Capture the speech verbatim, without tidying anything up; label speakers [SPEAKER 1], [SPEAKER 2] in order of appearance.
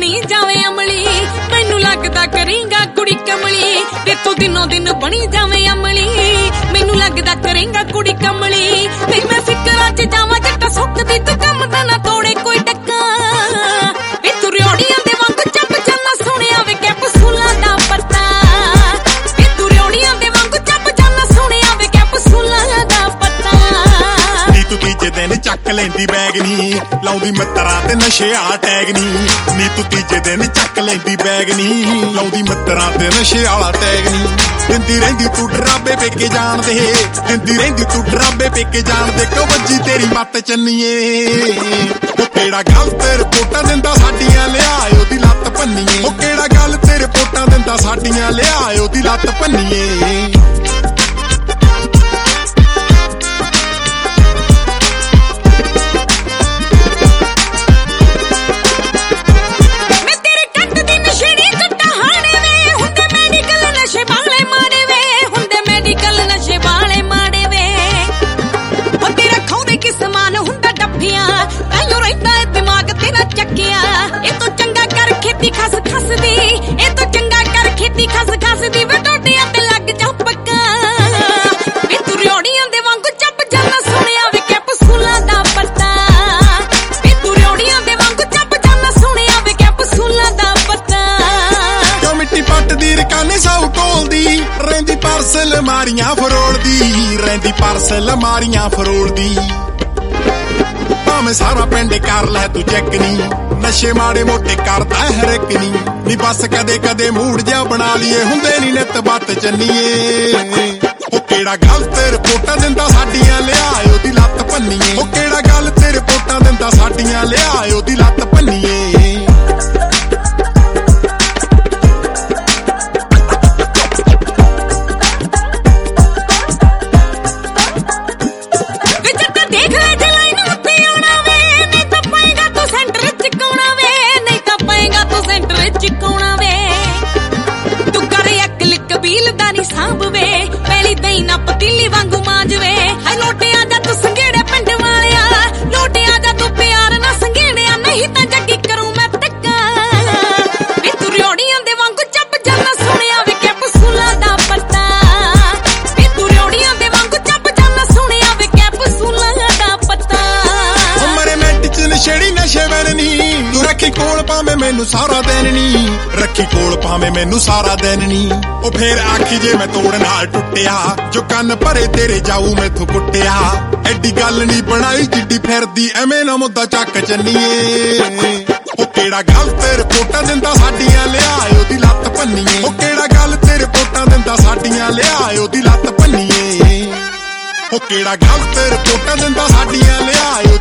[SPEAKER 1] बनी जावे अमली मैनू लगदा करेंगा कुड़ी कमली ते तू दिनों दिन बनी जावे अमली मैनू लगदा करेंगा कुड़ी कमली ते मैं फिकरां च जावां जट्टा सुकदी तू कम दा ना तोड़े कोई डक्का वे तू रियोड़ियां दे वांगू चप चलना सुणिया वे कै पसूलां दा परता वे तू रियोड़ियां दे वांगू चप चलना सुणिया वे कै पसूलां दा परता
[SPEAKER 2] नी तू तीजे दिन चक लैंदी बैग नी लाउंदी मित्तरां ते नशे आ टैग नी नी तू तीजे दिन चक लैंदी बैग नी लाउंदी मित्तरां ते नशे आला टैग नी दिंदी रहिंदी तू डराबे पेके जान दे दिंदी रहिंदी तू डराबे पेके जान दे क्यों वज्जी तेरी मत चन्नीए ओ केड़ा गल तेरे पोटां दिंदा साडियां लिआए ओदी लत्त भन्नीए ओ केड़ा गल तेरे पोटां दिंदा साडियां लिआए ओदी लत्त भन्नीए
[SPEAKER 1] खस खस दी ए तो चंगा कर खेती खस खस दी वे टोटियां ते लग जा पक्का वे तू रियोड़ियां दे वांगू चप जाना सुणिया वे कै पसूलां दा परता वे तू रियोड़ियां दे वांगू चप जाना सुणिया वे कै पसूलां दा परता
[SPEAKER 2] क्यों मिट्टी पट दी रकाने साउ टोलदी रहिंदी पार्सल मारियां फरोड़दी रहिंदी पार्सल मारियां फरोड़दी भावें सारा पिंड कर लै तू चेक नी नशे माड़े मोटे करदा हर एक नी नी बस कदे कदे मूड जिहा बना लीए हुंदे नी नित बत चन्नीए ओ केड़ा गल तेरे पोटां दिंदा साडियां लिआए ओदी लत्त भन्नीए ओ केड़ा गल तेरे पोटां दिंदा साडियां लिआए ओदी लत्त भन्नीए सांभ वे पहली दई ना पतीली वांगू मांज वे हाय लोटे आजा तू संगेड़े पिंड वालिया लोटे आजा तू प्यार ना संगेड़िया नहीं तां जग्गी करूं मैं टक्का वे तू रियोड़ियां दे वांगू चप जाना सुणिया वे कै पसूलां दा परता वे तू रियोड़ियां दे वांगू चप जाना सुणिया वे कै पसूलां दा परता ओ मरे मिंट च नशेड़ी नशे वरनी तू रखी कोल भावें मैनू सारा दिन नी रखी कोल भावें मैनू सारा दिन नी ओ फिर आखी जे मैं तोड़ नाल टुटिया जो कन्न भरे तेरे जाऊ मैथों कुटिया एडी गल नी बनाई जिड्डी फिरदी एवें ना मुद्दा चक चन्नीए ओ केड़ा गल तेरे पोटां दिंदा साडियां लिआए ओदी लत्त भन्नीए ओ केड़ा गल तेरे पोटां दिंदा साडियां लिआए ओदी लत्त भन्नीए ओ केड़ा गल तेरे पोटां दिंदा साडियां लिआए